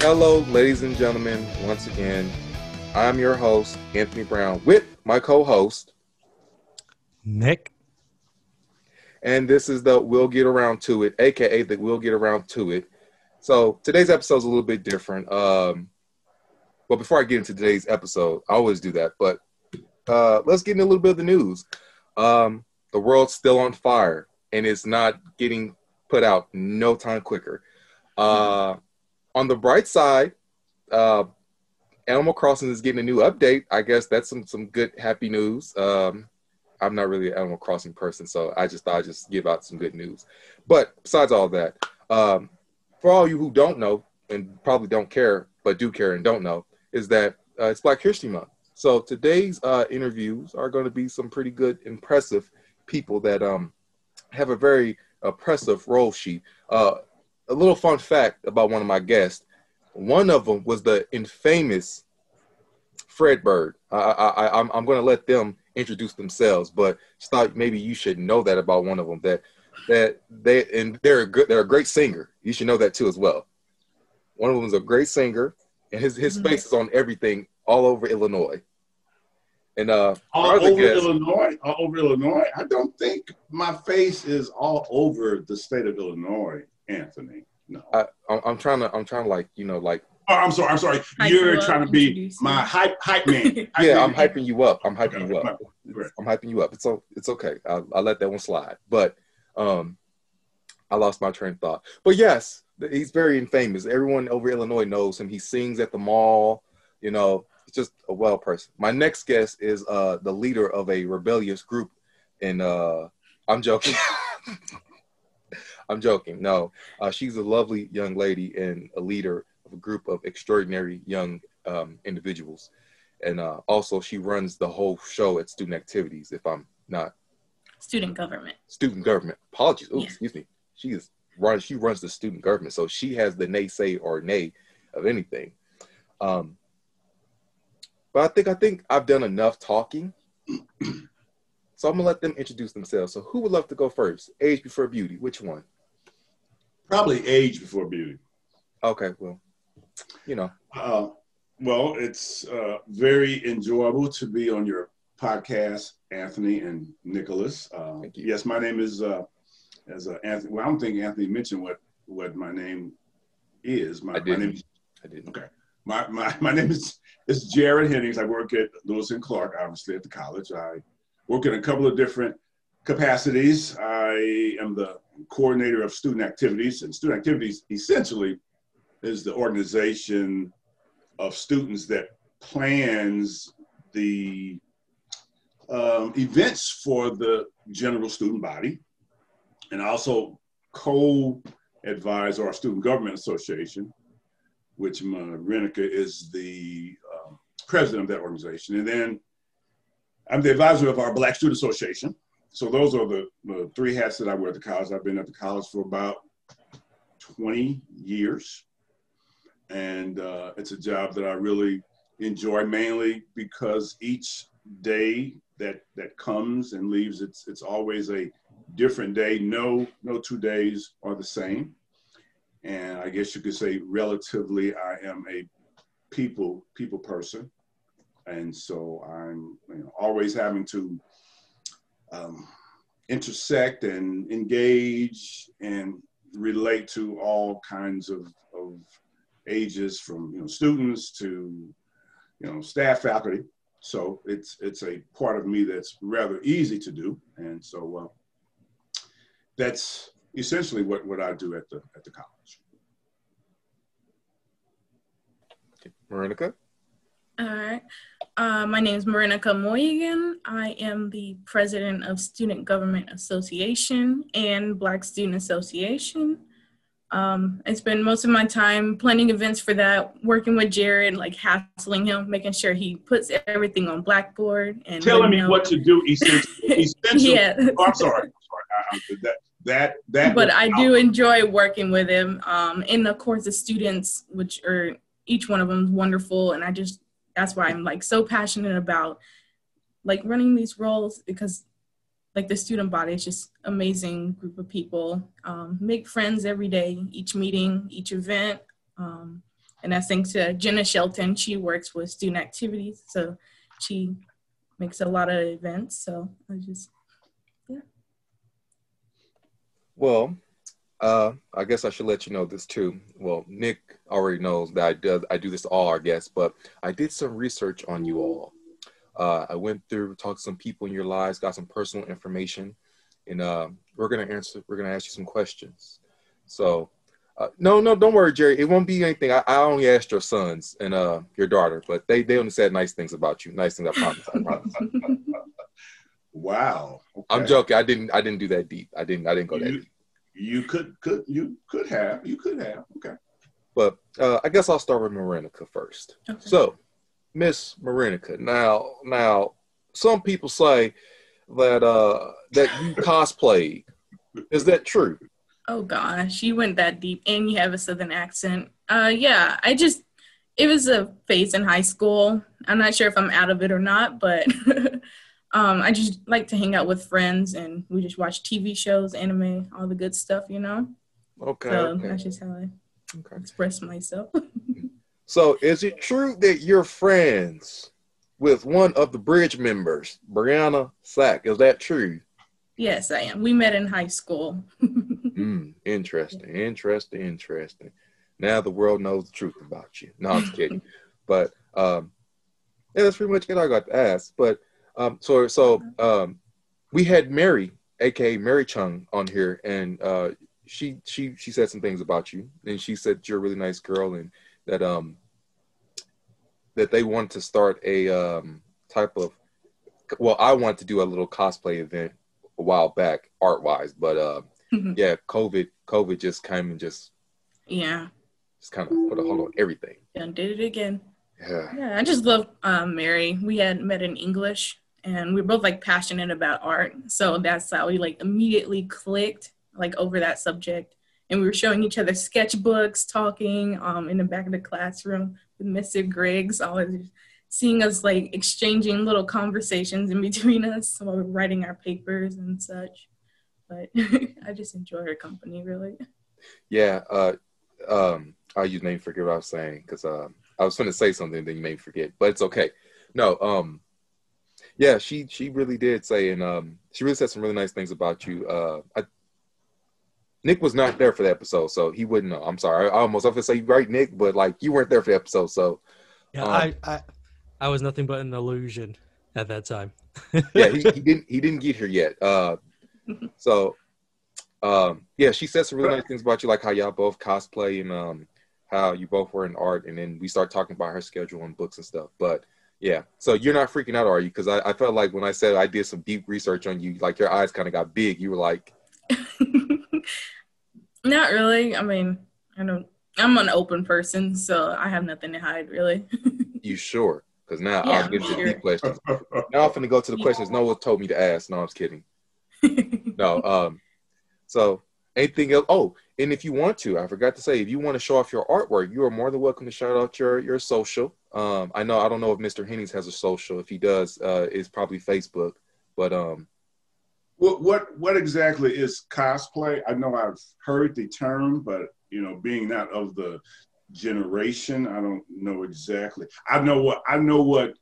Hello, ladies and gentlemen, once again. I'm your host, Anthony Brown, with my co-host, Nick. And this is the We'll Get Around to It, aka the We'll Get Around to It. So today's episode is a little bit different. But before I get into today's episode, I always do that. But let's get into a little bit of the news. The world's still on fire, and it's not getting put out no time quicker. On the bright side, Animal Crossing is getting a new update. I guess that's some good, happy news. I'm not really an Animal Crossing person, so I just thought I'd just give out some good news. But besides all that, for all you who don't know and probably don't care, but do care and don't know, is that it's Black History Month. So today's interviews are going to be some pretty good, impressive people that have a very oppressive role sheet. A little fun fact about one of my guests. One of them was the infamous Fred Bird. I'm going to let them introduce themselves, but just thought maybe you should know that about one of them. They're a great singer. You should know that too as well. One of them is a great singer, and his face is on everything all over Illinois. And all over Illinois. I don't think my face is all over the state of Illinois, Anthony. No, I'm trying to like. Oh, I'm sorry. You're trying to be my hype man. I'm hyping you up. I'm hyping you up. It's okay. I'll let that one slide. But I lost my train of thought. But yes, he's very infamous. Everyone over Illinois knows him. He sings at the mall. He's just a well person. My next guest is the leader of a rebellious group, and I'm joking. I'm joking. No, she's a lovely young lady and a leader of a group of extraordinary young individuals. And also she runs the whole show at Student Activities, if I'm not. Student Government. Apologies. Oh, yeah. Excuse me. She runs the student government. So she has the nay or nay of anything. But I think I've done enough talking. So I'm going to let them introduce themselves. So who would love to go first? Age before beauty. Which one? Probably age before beauty. Okay, well, Well, it's very enjoyable to be on your podcast, Anthony and Nicholas. Thank you. Yes, my name is Anthony. Well, I don't think Anthony mentioned what my name is. I didn't. Okay. My name is Jared Hennings. I work at Lewis and Clark, obviously, at the college. I work in a couple of different capacities. I am the coordinator of student activities, and student activities essentially is the organization of students that plans the events for the general student body, and I also co-advise our Student Government Association, which Renica is the president of that organization. And then I'm the advisor of our Black Student Association. So those are the three hats that I wear at the college. I've been at the college for about 20 years. And it's a job that I really enjoy, mainly because each day that comes and leaves, it's always a different day. No 2 days are the same. And I guess you could say relatively, I am a people person. And so I'm always having to intersect and engage and relate to all kinds of ages, from students to staff, faculty. So it's a part of me that's rather easy to do, and so that's essentially what I do at the college. Marinica? All right. My name is Marinica Moyigan. I am the president of Student Government Association and Black Student Association. I spend most of my time planning events for that, working with Jared, like hassling him, making sure he puts everything on Blackboard. And telling me what to do, essentially. Yeah. Oh, I'm sorry. That. But I do enjoy working with him. And of course, the students, which are each one of them is wonderful, and that's why I'm like so passionate about like running these roles, because like the student body is just amazing group of people. Make friends every day, each meeting, each event. And that's thanks to Jenna Shelton. She works with student activities, so she makes a lot of events. So I just, yeah. Well, I guess I should let you know this too. Well, Nick already knows that I do this to all our guests, but I did some research on you all. I went through, talked to some people in your lives, got some personal information, and we're gonna ask you some questions. So, no, don't worry, Jerry. It won't be anything. I only asked your sons and your daughter, but they only said nice things about you. Nice things, I promise. I promise. Wow. Okay. I'm joking. I didn't do that deep. I didn't go that deep. You could have. Okay. But I guess I'll start with Marinica first. Okay. So, Miss Marinica, now, some people say that you cosplayed. Is that true? Oh gosh, you went that deep, and you have a Southern accent. Yeah, it was a phase in high school. I'm not sure if I'm out of it or not, but I just like to hang out with friends, and we just watch TV shows, anime, all the good stuff, you know? Okay. So okay. that's just how I express myself. So is it true that you're friends with one of the bridge members, Brianna Sack? Is that true? Yes, I am. We met in high school. Interesting. Now the world knows the truth about you. No, I'm just kidding. But yeah, that's pretty much what I got to ask. But so we had Mary, aka Mary Chung, on here, and she said some things about you, and she said you're a really nice girl, and that they want to start a type of, well, I want to do a little cosplay event a while back, art wise, but yeah, COVID just came and just kind of put a hold on everything. And did it again. Yeah, I just love Mary. We had met in English, and we were both like passionate about art, so that's how we like immediately clicked like over that subject. And we were showing each other sketchbooks, talking in the back of the classroom with Mr. Griggs, always seeing us like exchanging little conversations in between us while we're writing our papers and such. But I just enjoy her company, really. Yeah, you made me forget what I was saying, because I was going to say something, then you made me forget, but it's okay. No, yeah, she really did say, and she really said some really nice things about you. Nick was not there for the episode, so he wouldn't know. I'm sorry. I was going to say, right, Nick, but like you weren't there for the episode, so. Yeah, I was nothing but an illusion at that time. Yeah, he didn't get here yet. So, yeah, she said some really nice things about you, like how y'all both cosplay and how you both were in art, and then we start talking about her schedule and books and stuff. But yeah, so you're not freaking out, are you? Because I felt like when I said I did some deep research on you, like your eyes kind of got big. You were like, not really. I mean, I'm an open person, so I have nothing to hide, really. You sure? Because now I'll get to the deep questions. Now I'm finna go to the questions no one told me to ask. No, I'm just kidding. No, so anything else? Oh, and if you want to, I forgot to say, if you want to show off your artwork, you are more than welcome to shout out your social. I don't know if Mr. Hennings has a social. If he does, it's probably Facebook. But what exactly is cosplay? I know I've heard the term, but being not of the generation, I don't know exactly. I know what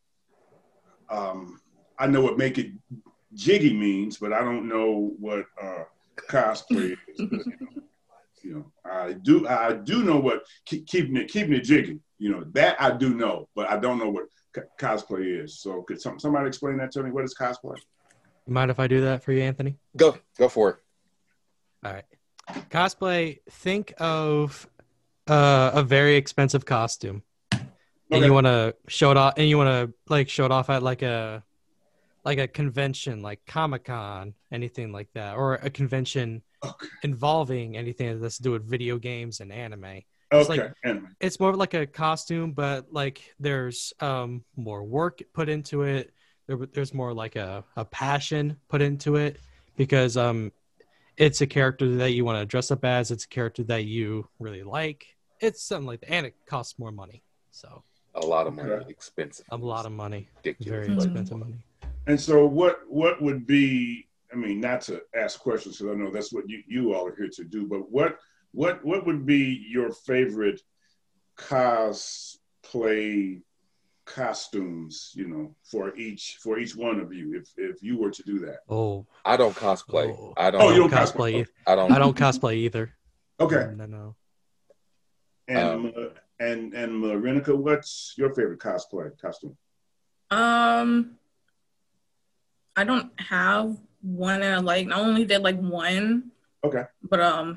make it jiggy means, but I don't know what cosplay is. I do know what keeping it jiggy. That I do know, but I don't know what cosplay is. So could somebody explain that to me? What is cosplay? Mind if I do that for you, Anthony? Go for it. All right. Cosplay, think of a very expensive costume. And you want to show it off, and you want to like show it off at like a convention, like Comic-Con, anything like that, or a convention involving anything that's to do with video games and anime. It's more like a costume, but like there's more work put into it. There's more like a passion put into it, because it's a character that you want to dress up as. It's a character that you really like. It's something like that, and it costs more money. So a lot of money, expensive. A lot of money, ridiculous. Very expensive money. And so, what would be? I mean, not to ask questions, because I know that's what you all are here to do. But what would be your favorite cosplay costumes, for each one of you, if you were to do that? Oh, I don't cosplay. oh. I Oh, don't. you don't cosplay. cosplay. I don't. I don't cosplay either. Okay. No. And Marinica, what's your favorite cosplay costume? I don't have one that I like. I only did like one. Okay. But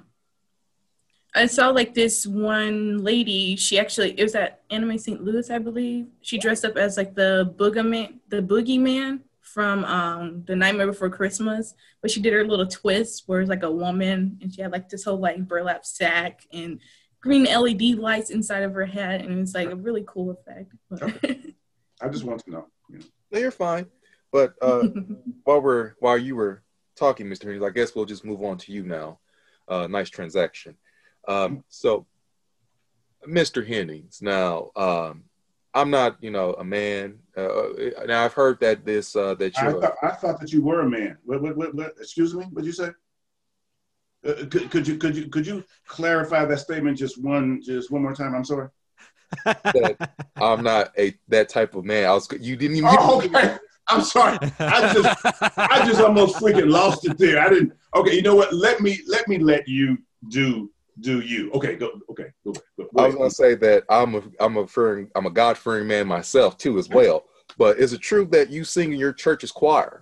I saw like this one lady. It was at Anime St. Louis, I believe. She dressed up as like the boogeyman from The Nightmare Before Christmas. But she did her little twist where it's like a woman, and she had like this whole like burlap sack and green LED lights inside of her head, and it's like a really cool effect. Okay. I just want to know. No, you're fine. But while you were talking, Mr. Hennings, I guess we'll just move on to you now. Nice transaction. So, Mr. Hennings, now I'm not, a man. Now I've heard that that you're. I thought that you were a man. What? Excuse me. What'd you say? Could you clarify that statement just one more time? I'm sorry. That I'm not that type of man. You didn't even. Oh, okay. I'm sorry. I just almost freaking lost it there. I didn't. Okay, you know what? Let me let you do you. Okay, go. Okay, go. I was gonna say that I'm a God-fearing man myself too as well. But is it true that you sing in your church's choir?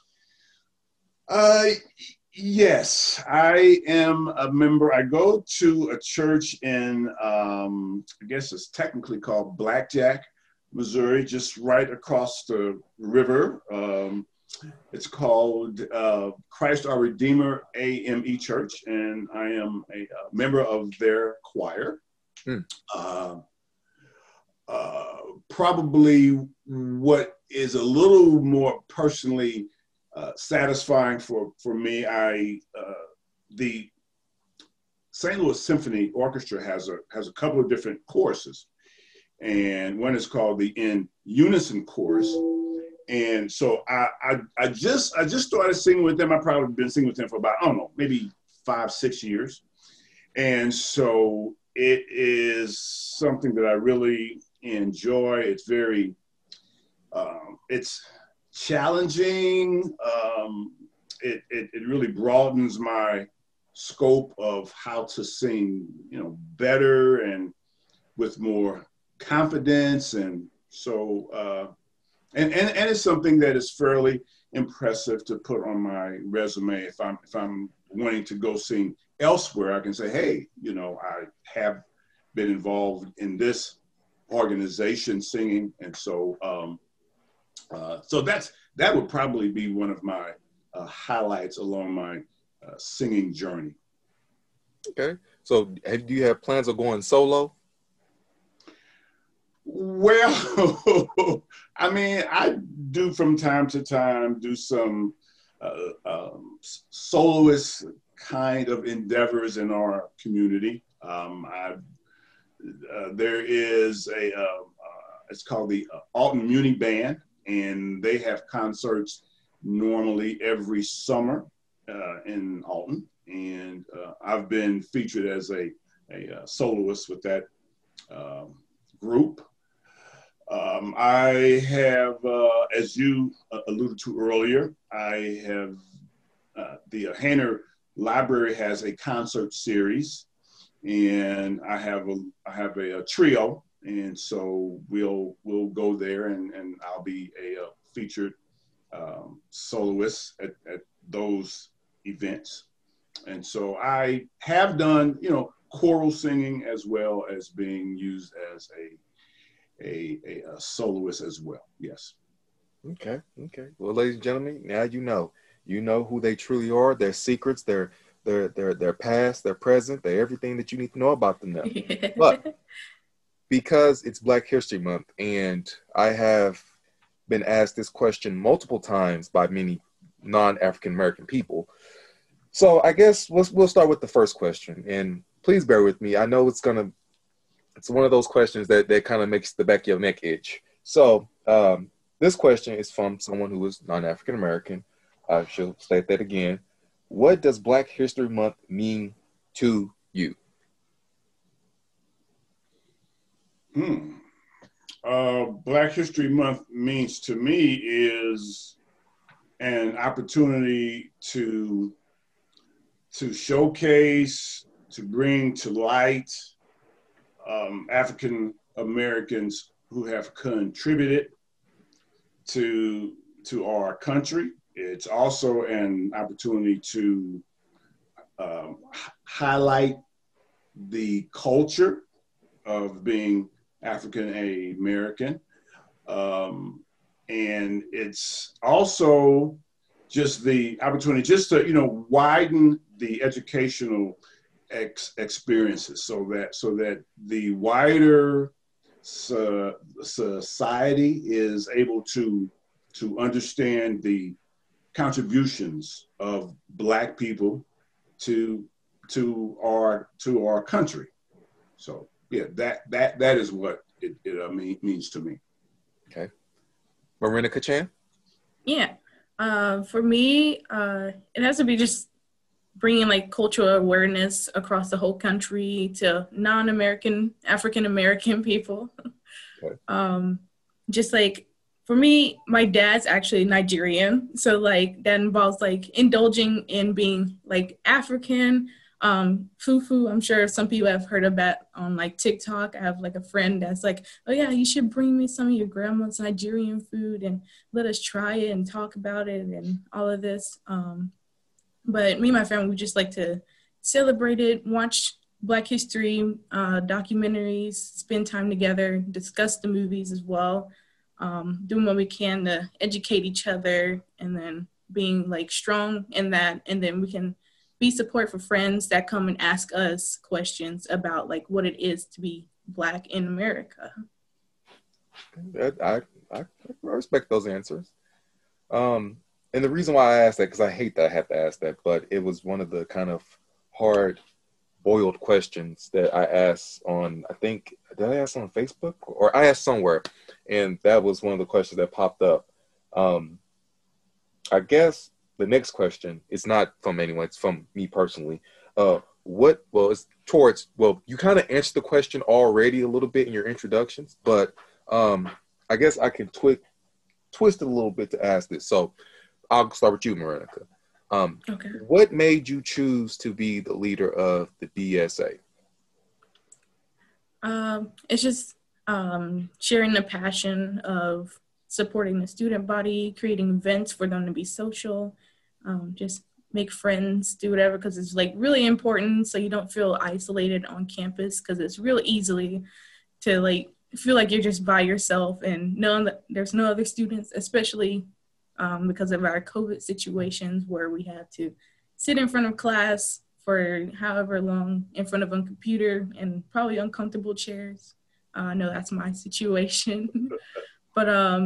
Yes, I am a member. I go to a church in I guess it's technically called Blackjack, Missouri, just right across the river. It's called Christ Our Redeemer AME Church, and I am a member of their choir. Probably what is a little more personally satisfying for me, the St. Louis Symphony Orchestra has a couple of different choruses, and one is called the In Unison Chorus. And so I just started singing with them. I've probably been singing with them for about, I don't know, maybe 5-6 years. And so it is something that I really enjoy. It's very, it's challenging. It really broadens my scope of how to sing, better and with more confidence. And so, and it's something that is fairly impressive to put on my resume. If I'm wanting to go sing elsewhere, I can say, hey, I have been involved in this organization singing. And so, so that would probably be one of my highlights along my singing journey. Okay. So do you have plans of going solo? Well, I mean, I do from time to time do some soloist kind of endeavors in our community. There is it's called the Alton Muni Band, and they have concerts normally every summer in Alton. And I've been featured as a soloist with that group. I have, as you alluded to earlier, I have the Hainer Library has a concert series, and I have a trio, and so we'll go there, and I'll be a featured soloist at those events. And so I have done, choral singing as well as being used as a soloist as well. Yes. Okay. Well, ladies and gentlemen, now you know who they truly are, their secrets, their past, their present, their everything that you need to know about them now. But because it's Black History Month, and I have been asked this question multiple times by many non-African American people, so I guess we'll start with the first question, and please bear with me. I know it's one of those questions that kind of makes the back of your neck itch. So this question is from someone who is non-African American. I shall state that again. What does Black History Month mean to you? Black History Month means to me is an opportunity to showcase, to bring to light African Americans who have contributed to our country. It's also an opportunity to highlight the culture of being African American. And it's also just the opportunity just to, widen the educational experiences so that the wider society is able to understand the contributions of Black people to our country. So yeah, that is what it means to me. Okay. Marinica Chan? Yeah. For me, it has to be just bringing like cultural awareness across the whole country to non-American, African-American people. Okay. Just like, for me, my dad's actually Nigerian. So like that involves like indulging in being like African. Fufu, I'm sure some people have heard of that on like TikTok. I have like a friend that's like, oh yeah, you should bring me some of your grandma's Nigerian food and let us try it and talk about it and all of this. But me and my family, we just like to celebrate it, watch Black history documentaries, spend time together, discuss the movies as well, doing what we can to educate each other, and then being like strong in that, and then we can be support for friends that come and ask us questions about like what it is to be Black in America. I respect those answers. And the reason why I asked that, because I hate that I have to ask that, but it was one of the kind of hard boiled questions that I asked on, I think, did I ask on Facebook? Or I asked somewhere, and that was one of the questions that popped up. I guess the next question, it's not from anyone, it's from me personally. You kind of answered the question already a little bit in your introductions, but I guess I can twist it a little bit to ask this. So I'll start with you, Marinica. Okay. What made you choose to be the leader of the BSA? It's just sharing the passion of supporting the student body, creating events for them to be social, just make friends, do whatever, because it's like really important so you don't feel isolated on campus, because it's real easily to like feel like you're just by yourself and knowing that there's no other students, especially because of our COVID situations where we had to sit in front of class for however long in front of a computer and probably uncomfortable chairs. I know that's my situation. But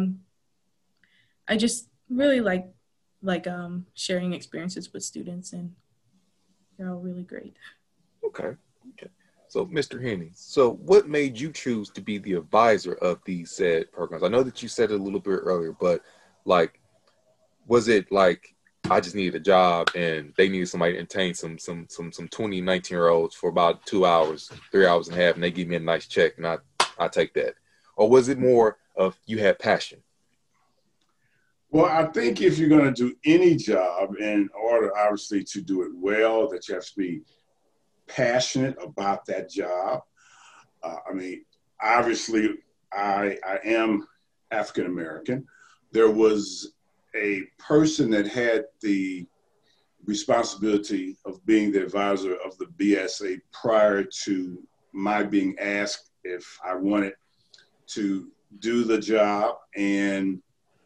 I just really like sharing experiences with students, and they're all really great. Okay. So, Mr. Henny, so what made you choose to be the advisor of these said programs? I know that you said it a little bit earlier, but like, was it like I just needed a job and they needed somebody to entertain some 20, 19-year-olds for about 2 hours, 3 hours and a half, and they give me a nice check and I take that? Or was it more of you had passion? Well, I think if you're going to do any job, in order obviously to do it well, that you have to be passionate about that job. Obviously, I am African American. There was a person that had the responsibility of being the advisor of the BSA prior to my being asked if I wanted to do the job, and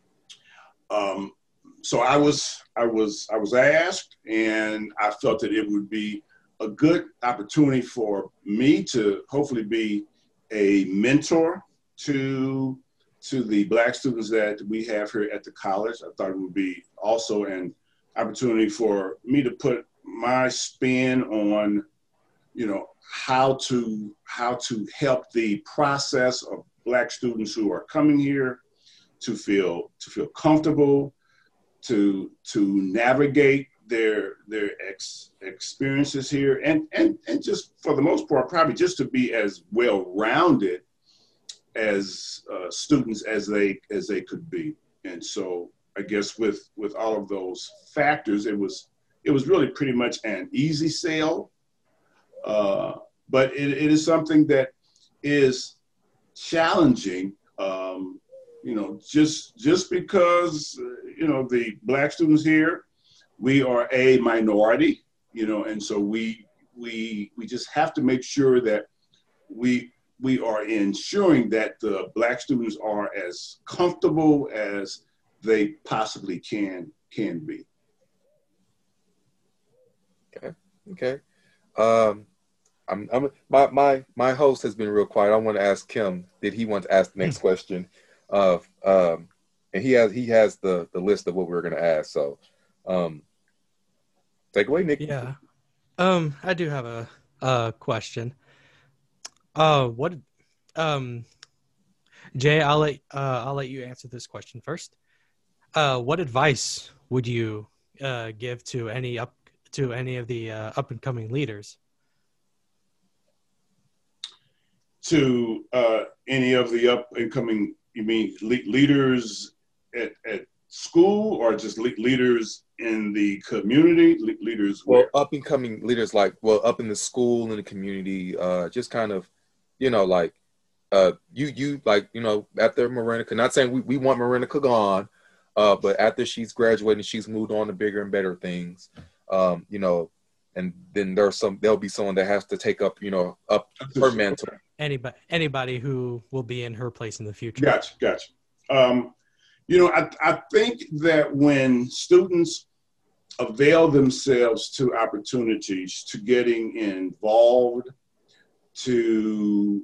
so I was asked, and I felt that it would be a good opportunity for me to hopefully be a mentor to the Black students that we have here at the college. I thought it would be also an opportunity for me to put my spin on, how to help the process of Black students who are coming here to feel comfortable, to navigate their experiences here, and just for the most part, probably just to be as well-rounded as students as they could be. And so I guess with all of those factors, it was really pretty much an easy sale. But it is something that is challenging, just because, the Black students here, we are a minority, and so we just have to make sure that we are ensuring that the Black students are as comfortable as they possibly can be. Okay. My host has been real quiet. I want to ask Kim, did he want to ask the next question? And he has the list of what we're going to ask. So, take away, Nick. Yeah. I do have a question. What, Jay, I'll let you answer this question first. What advice would you give to any of the up and coming leaders? To any of the up and coming, you mean leaders at school, or just leaders in the community? Leaders where? Well, up and coming leaders, up in the school and the community, just kind of, you after Marenica, not saying we want Marenica gone, but after she's graduated, she's moved on to bigger and better things, and then there'll be someone that has to take up her mantle. Anybody who will be in her place in the future. Gotcha. I think that when students avail themselves to opportunities, to getting involved, to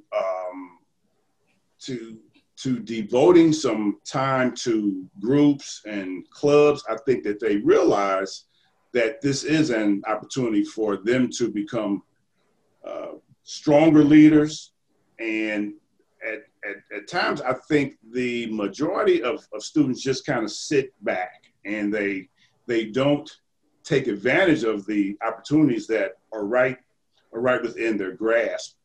devoting some time to groups and clubs, I think that they realize that this is an opportunity for them to become stronger leaders. And at times, I think the majority of students just kind of sit back and they don't take advantage of the opportunities that are right within their grasp.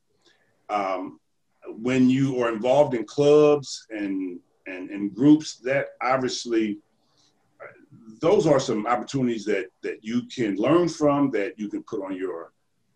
When you are involved in clubs and groups, that obviously, those are some opportunities that you can learn from, that you can put on your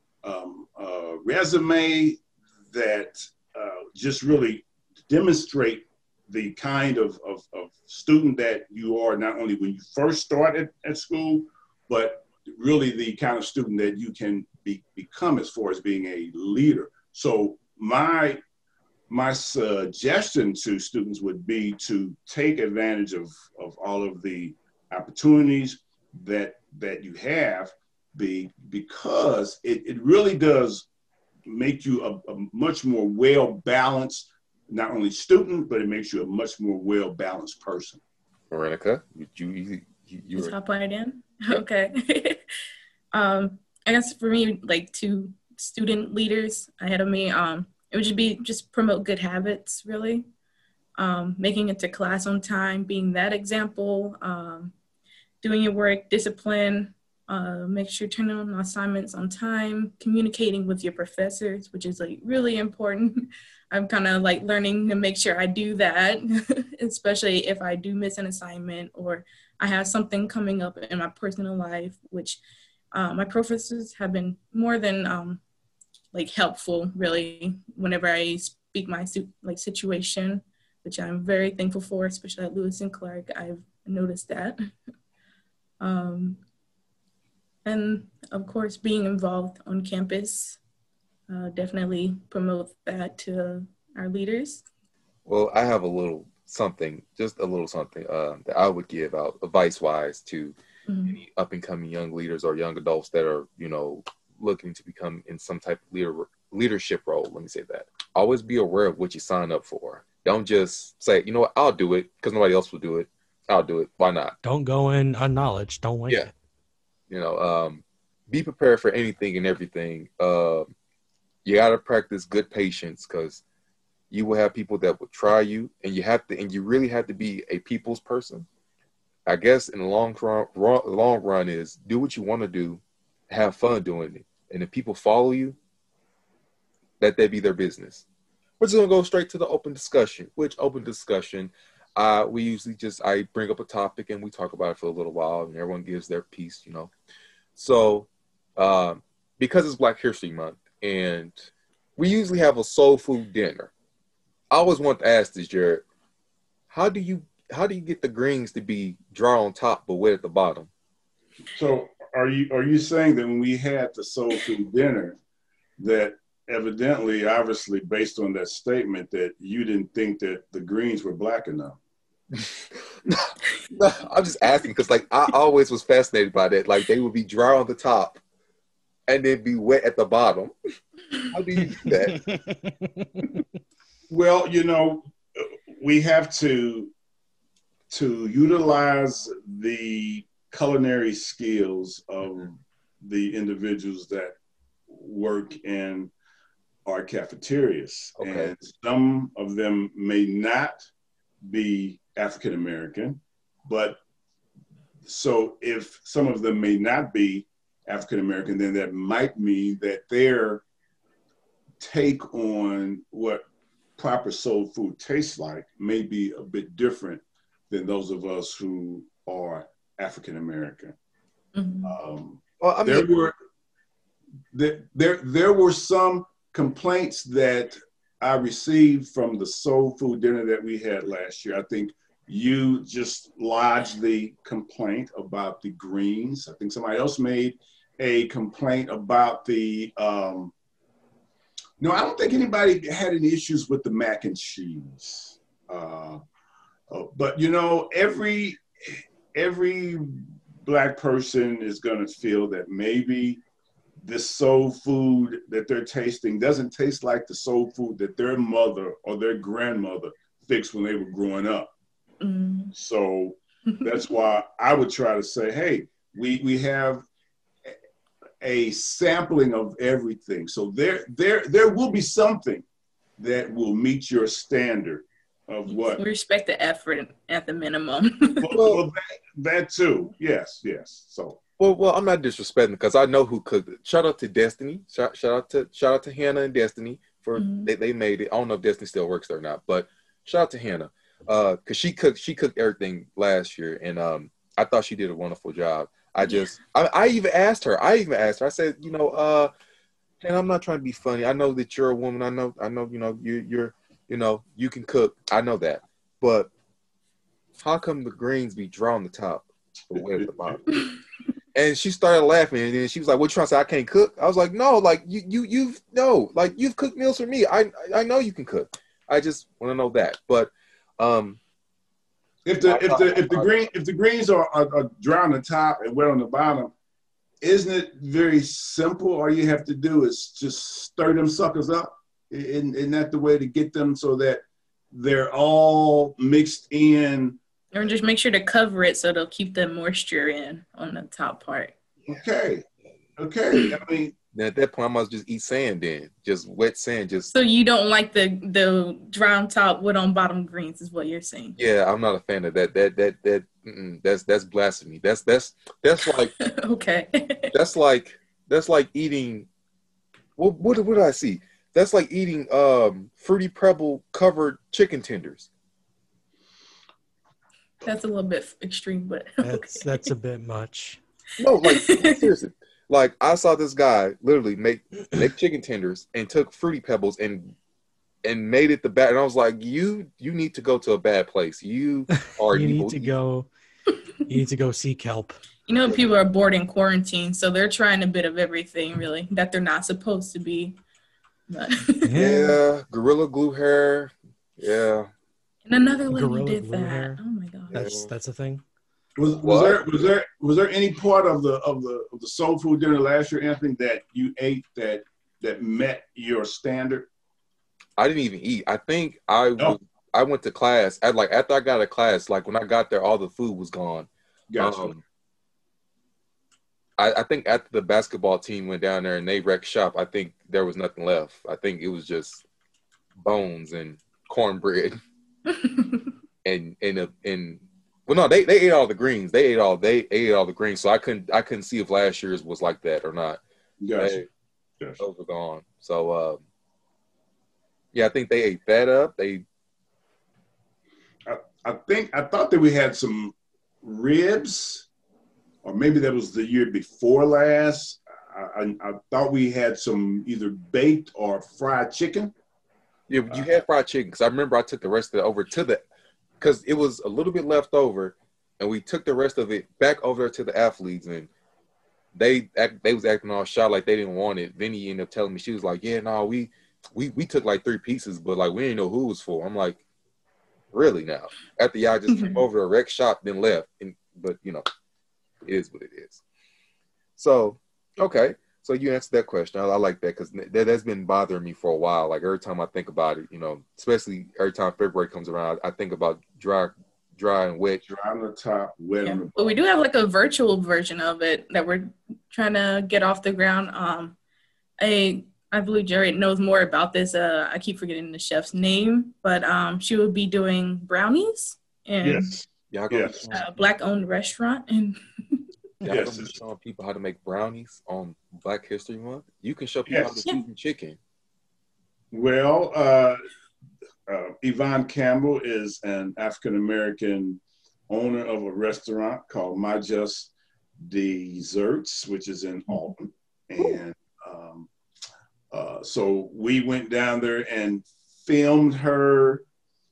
resume, that just really demonstrate the kind of student that you are, not only when you first started at school, but really the kind of student that you can become as far as being a leader. So my suggestion to students would be to take advantage of all of the opportunities that you have, because it really does make you a much more well-balanced, not only student, but it makes you a much more well-balanced person. Marenica, you just hop right in. Okay. I guess for me, like, two student leaders ahead of me, it would just promote good habits, really. Making it to class on time, being that example, doing your work, discipline, make sure turning on assignments on time, communicating with your professors, which is like really important. I'm kind of like learning to make sure I do that, especially if I do miss an assignment or I have something coming up in my personal life, which my professors have been more than helpful, really, whenever I speak my situation, which I'm very thankful for, especially at Lewis and Clark. I've noticed that. And of course, being involved on campus, definitely promote that to our leaders. Well, I have a little something that I would give out advice-wise to any up-and-coming young leaders or young adults that are, looking to become in some type of leadership role. Let me say that. Always be aware of what you sign up for. Don't just say, what, I'll do it because nobody else will do it. I'll do it. Why not? Don't go in unknowledge. Don't wing it. Be prepared for anything and everything. You got to practice good patience, because you will have people that will try you, and you really have to be a people's person. I guess in the long run is do what you want to do, have fun doing it. And if people follow you, let that be their business. we're just gonna go straight to the open discussion. Which open discussion, we usually I bring up a topic and we talk about it for a little while, and everyone gives their piece, you know. So, because it's Black History Month, and we usually have a soul food dinner. I always want to ask this, Jared. How do you get the greens to be dry on top but wet at the bottom? So are you saying that when we had the soul food dinner, that evidently, obviously, based on that statement, that you didn't think that the greens were black enough? No, I'm just asking because, like, I always was fascinated by that. Like, they would be dry on the top and then be wet at the bottom. How do you do that? Well, you know, we have to utilize the culinary skills of the individuals that work in our cafeterias. Okay. And some of them may not be African American, but so if some of them may not be African American, then that might mean that their take on what proper soul food tastes like may be a bit different than those of us who are African American. Mm-hmm. Well, I mean, there were some complaints that I received from the soul food dinner that we had last year. I think you just lodged the complaint about the greens. I think somebody else made a complaint about the no, I don't think anybody had any issues with the mac and cheese. But you know, every Black person is going to feel that maybe this soul food that they're tasting doesn't taste like the soul food that their mother or their grandmother fixed when they were growing up. Mm. So that's why I would try to say, hey, we have a sampling of everything. So there will be something that will meet your standard of what. We respect the effort at the minimum. Well, that too. Yes. So. Well, I'm not disrespecting because I know who cooked it. Shout out to Destiny. Shout out to Hannah and Destiny for they made it. I don't know if Destiny still works there or not, but shout out to Hannah because she cooked everything last year, and I thought she did a wonderful job. I even asked her. I said, you know, and I'm not trying to be funny. I know that you're a woman. I know. You know, you're you can cook. I know that, but how come the greens be dry on the top but wet at the bottom? And she started laughing, and then she was like, "What you trying to say? I can't cook?" I was like, "No, like you've cooked meals for me. I know you can cook. I just want to know that." But if the greens are dry on the top and wet on the bottom, isn't it very simple? All you have to do is just stir them suckers up. Isn't that the way to get them so that they're all mixed in? Or just make sure to cover it so it'll keep the moisture in on the top part. Okay. I mean, then at that point, I must just eat sand. Then just wet sand. So you don't like the dry on top, wet on bottom greens, is what you're saying? Yeah, I'm not a fan of that. That's blasphemy. That's like okay. That's like eating. What did I see? That's like eating Fruity Pebble covered chicken tenders. That's a little bit extreme, but that's a bit much. No, like seriously. Like I saw this guy literally make chicken tenders and took Fruity Pebbles and made it the bad. And I was like, you need to go to a bad place. You need to go seek help. You know, people are bored in quarantine, so they're trying a bit of everything, really, that they're not supposed to be. Yeah, Gorilla Glue hair. Yeah. And another lady did that. Hair. Oh my god. That's a thing. Was there any part of the soul food dinner last year, Anthony, that you ate that met your standard? I didn't even eat. I think I went to class. After I got to class, like when I got there, all the food was gone. Gotcha. I think after the basketball team went down there and they wrecked shop, I think there was nothing left. I think it was just bones and cornbread. and well, no, they ate all the greens. They ate all the greens. So I couldn't see if last year's was like that or not. Gotcha. Those were gone. So Yeah, I think they ate that up. I thought that we had some ribs, or maybe that was the year before last. I thought we had some either baked or fried chicken. Yeah, you had fried chicken because I remember I took the rest of it over to because it was a little bit left over, and we took the rest of it back over there to the athletes, and they was acting all shy like they didn't want it. Vinny ended up telling me, she was like, "Yeah, no, we took like 3 pieces, but like we didn't know who it was for." I'm like, "Really now?" After y'all just came over to a rec shop, then left, but you know, it is what it is. So okay. So you answered that question. I like that because that's been bothering me for a while. Like every time I think about it, you know, especially every time February comes around, I think about dry and wet. Dry on the top, wet on the bottom. But we do have like a virtual version of it that we're trying to get off the ground. I believe Jared knows more about this. I keep forgetting the chef's name, but she will be doing brownies in a Black-owned restaurant. And y'all gonna be showing people how to make brownies on Black History Month. You can show people how to season chicken. Well, Yvonne Campbell is an African-American owner of a restaurant called My Just Desserts, which is in Alton. And so we went down there and filmed her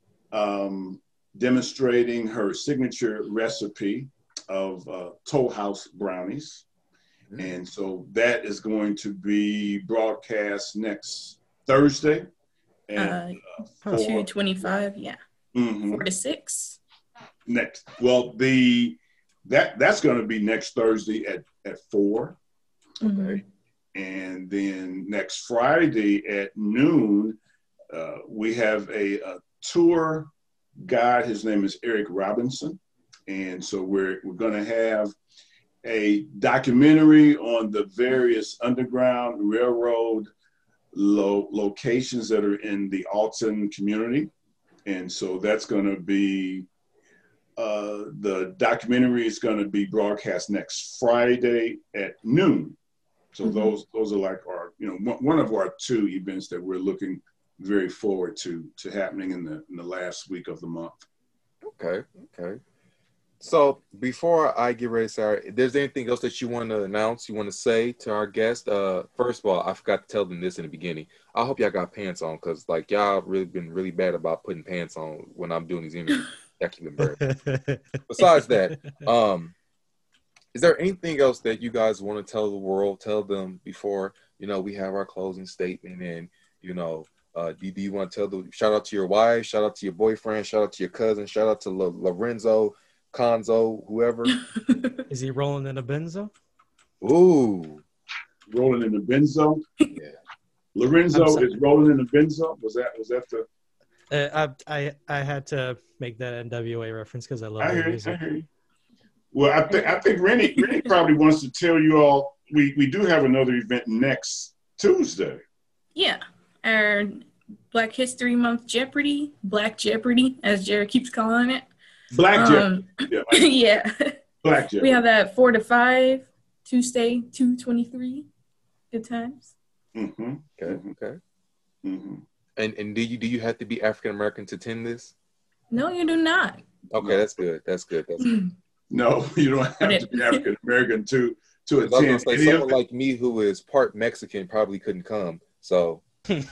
demonstrating her signature recipe of Toll House brownies. And so that is going to be broadcast next Thursday. And 2:25, yeah. 4 to 6. Next, well, that's going to be next Thursday at 4. Okay. And then next Friday at noon, we have a tour guide. His name is Eric Robinson. And so we're going to have a documentary on the various Underground Railroad locations that are in the Alton community. And so that's going to be, the documentary is going to be broadcast next Friday at noon. So those are like our, you know, one of our 2 events that we're looking very forward to happening in the last week of the month. Okay. So before I get ready, Sarah, if there's anything else that you want to announce, you want to say to our guest? First of all, I forgot to tell them this in the beginning. I hope y'all got pants on because like y'all really been really bad about putting pants on when I'm doing these interviews. That keep embarrassing. Besides that, is there anything else that you guys want to tell the world, tell them before, you know, we have our closing statement and, you know, do you want to tell shout out to your wife, shout out to your boyfriend, shout out to your cousin, shout out to Lorenzo, Conzo, whoever. Is he rolling in a benzo? Ooh. Rolling in the benzo? Yeah. Lorenzo is rolling in the benzo? Was that the... I had to make that NWA reference because I love I the hear music. you. Well, I think Rennie probably wants to tell you all, we do have another event next Tuesday. Yeah. Our Black History Month Jeopardy, Black Jeopardy, as Jared keeps calling it. Black Jeopardy. Yeah. Black Jeopardy. We have that 4 to 5, Tuesday, 2:23. Good times. Okay. And do you have to be African American to attend this? No, you do not. Okay, that's good. No, you don't have to be African American to attend. I was gonna say, someone like me who is part Mexican probably couldn't come. So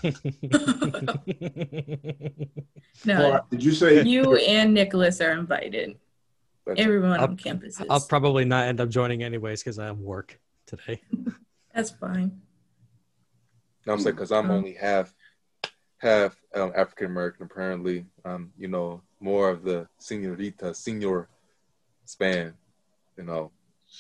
no, did you say you and Nicholas are invited? Everyone on campus is. I'll probably not end up joining anyways because I have work today. That's fine. No, I'm saying because I'm only half African American. Apparently, you know, more of the senior span, you know,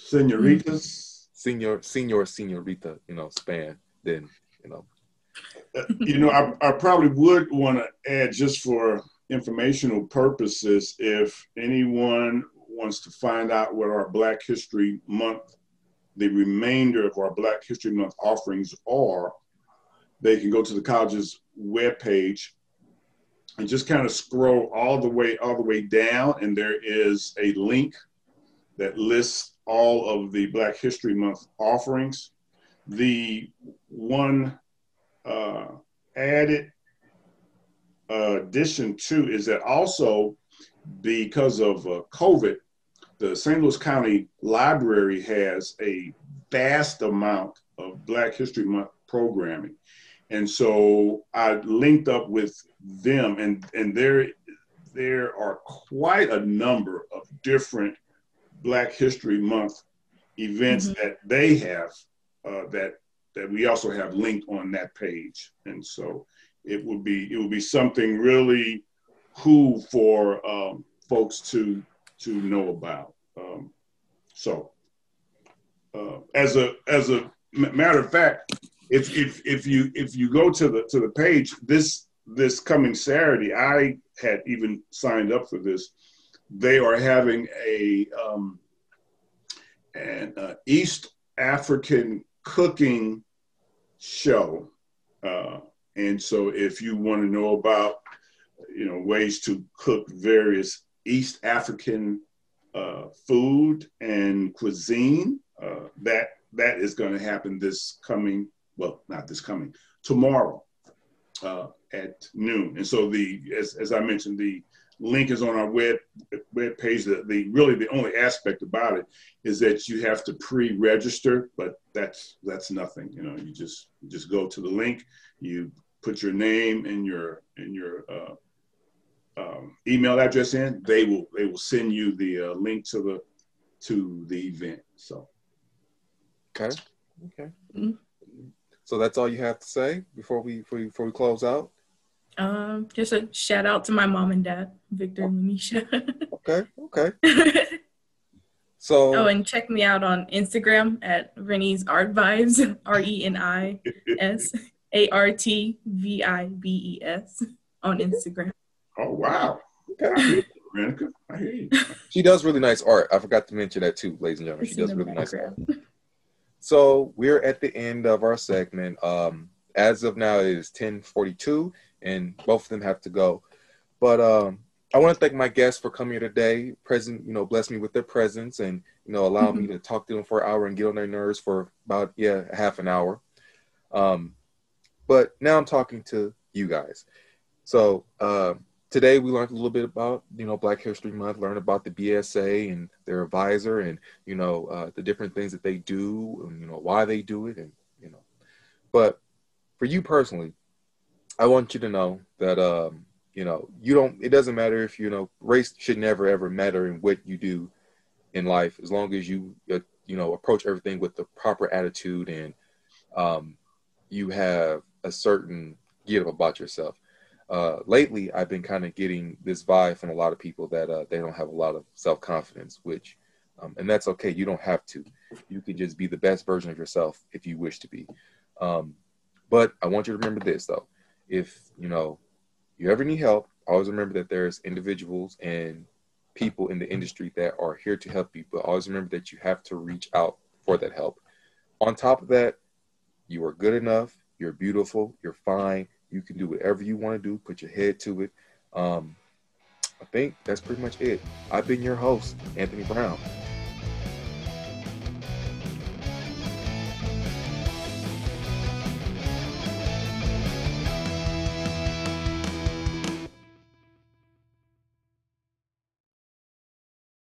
senorita, you know, span. Then, you know. You know, I probably would want to add, just for informational purposes, if anyone wants to find out what our Black History Month, the remainder of our Black History Month offerings are, they can go to the college's webpage and just kind of scroll all the way down, and there is a link that lists all of the Black History Month offerings. The one added addition too is that also because of COVID, the St. Louis County Library has a vast amount of Black History Month programming. And so I linked up with them, and there are quite a number of different Black History Month events that they have that we also have linked on that page. And so it would be something really cool for folks to know about. As a matter of fact, if you go to the page, this coming Saturday, I had even signed up for this. They are having an East African cooking show, and so if you want to know about ways to cook various East African food and cuisine, that is going to happen tomorrow at noon. And so as I mentioned, the link is on our web page. The only aspect about it is that you have to pre-register, but that's nothing. You just go to the link, you put your name and your email address in. They will send you the link to the event. So okay. So that's all you have to say before we close out? Just a shout out to my mom and dad, Victor and Lanisha. Okay. So and check me out on Instagram at Renie's Art Vibes, RENISARTVIBES on Instagram. Oh wow. Okay. I hear you. She does really nice art. I forgot to mention that too, ladies and gentlemen. She does really nice art. So we're at the end of our segment. As of now, it is 10:42, and both of them have to go. But I want to thank my guests for coming here today. Bless me with their presence and allow me to talk to them for an hour and get on their nerves for about half an hour. But now I'm talking to you guys. So today we learned a little bit about Black History Month, learned about the BSA and their advisor, and the different things that they do, and why they do it, and But for you personally, I want you to know that it doesn't matter if race should never ever matter in what you do in life, as long as you approach everything with the proper attitude and you have a certain give about yourself. Lately, I've been kind of getting this vibe from a lot of people that they don't have a lot of self-confidence, which, and that's okay. You don't have to. You can just be the best version of yourself if you wish to be. But I want you to remember this, though. If, you ever need help, always remember that there's individuals and people in the industry that are here to help you. But always remember that you have to reach out for that help. On top of that, you are good enough. You're beautiful. You're fine. You can do whatever you want to do. Put your head to it. I think that's pretty much it. I've been your host, Anthony Brown.